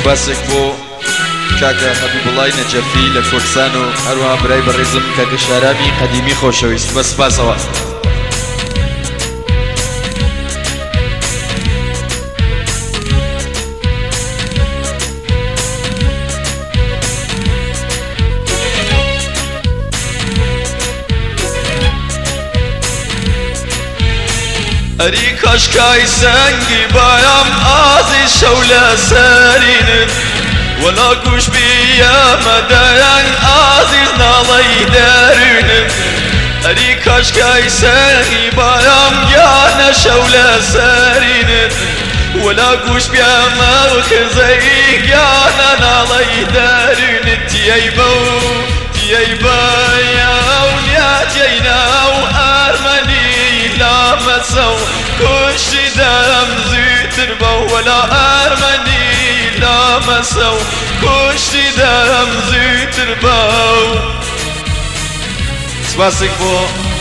سپاسێک بۆ کاکە حەبیبوڵای نەجەفی لە کوردستان و هەروەها برای بەڕێزم کاکە شارامی قەدیمی خۆشەویست بە سپاسەوە. ئەری کاشکای سەنگی بایم ئازی شەو لە سەرینن وەلا گوش بیەمەدەیان ئازیز ناڵەی دەرونن ئەری کاشکای سەنگی بایم یانە شەو لە سەرینن وەلا گوش بیەمە خزەی یانە ناڵەی دەرونن تیەی بەو تیەی بەیەو نیاتیەی ناو ئەرمەنی لامەسەو کوشتی دەم زووتر بە وەلا ئەرمەنی لامەسەو کوشتی دەم زووتر بە. سپاسێک بۆ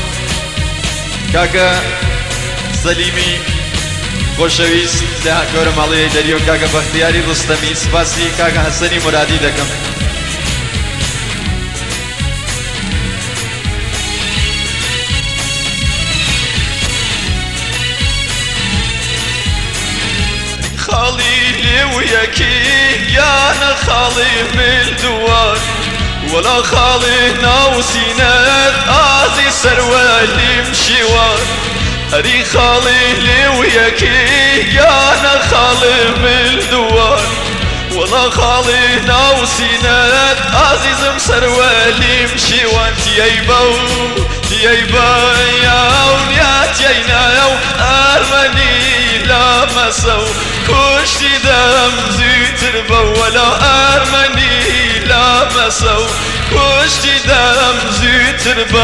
کاکە سەلیمی خۆشەویست لە گەورە ماڵەیە دەری و کاکە بەختیاری ڕستەمی. سپاسی کاکە حەسەنی مرادی دەکەم. خاڵی لێویەکی یانە خاڵی ملدووان وەلا خاڵی ناوسینەت ئازی سەروەلیم شیوان ئەری خاڵی لێویەکی یانە خاڵی ملدووان وەلا خاڵی ناوسینەت ئازیزم سەروەلیم شیوان تیەی بەو تیەی بەیاو نیاتیەی نایەو ئەرمەنی لامەسەو کوشتی دەم زووتر بە وەلا ئەرمەنی لامەسەو کوشتی دەم زووتر بە.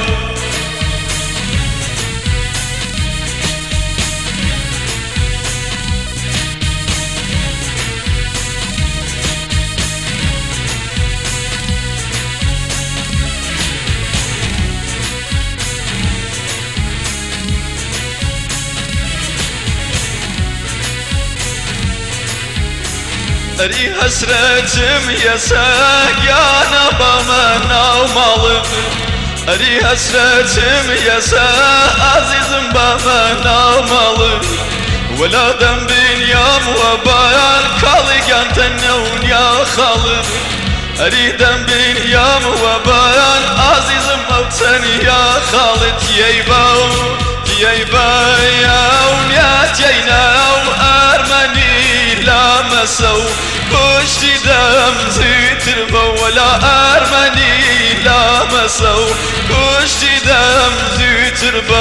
ئەری هەسرەتم یەسە یانە بەمە ناو ماڵم ئەری هەسرەتم یەسە ئازیزم بەمە ناو ماڵم وەلا دەمبینیام وە بایان کاڵی گیانتەنەونیا خاڵم ئەری دەمبینیام وە بایان ئازیزم ئەو چەنیا خاڵت تیەی بەو تیەی بەیاو نیاتیەی ناو ئەرمەنی لامەسەو کوشتی دەم زووتر بە وەلا ئەرمەنی لامەسەو کوشتی دەم زووتر بە.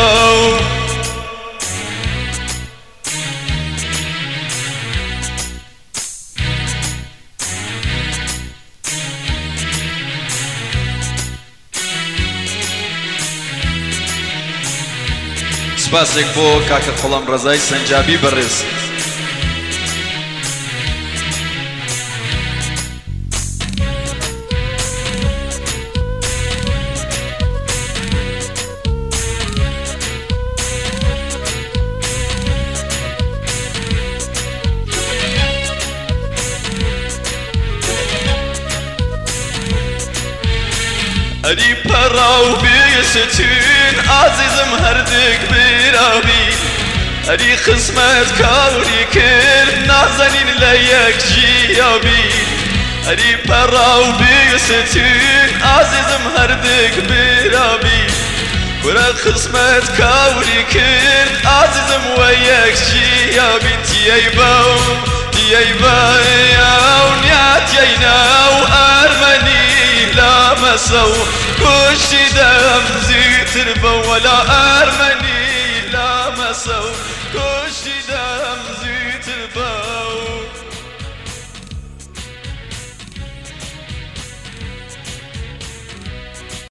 سپاسێک بۆ کاکە قوڵام ڕەزای سەنجابی بەڕێز. ئەری پەڕاو بیستون ئازیزم هەردێک بیرابی ئەری خزمەت کاوری کرد نازەنین لە یەک جیابی ئەری پەڕاو بیستون ئازیزم هەردێک بیرابی کورە خزمەت کاوری کرد ئازیزم وە یەک جیابی تیەی بەو تیەی بەیاو نیاتیەی ناو ئەرمەنی لامەسەو کوشتی دەم زووتر بە وەلا ئەرمەنی لامەسەو کوشتی دەم زووتر بە.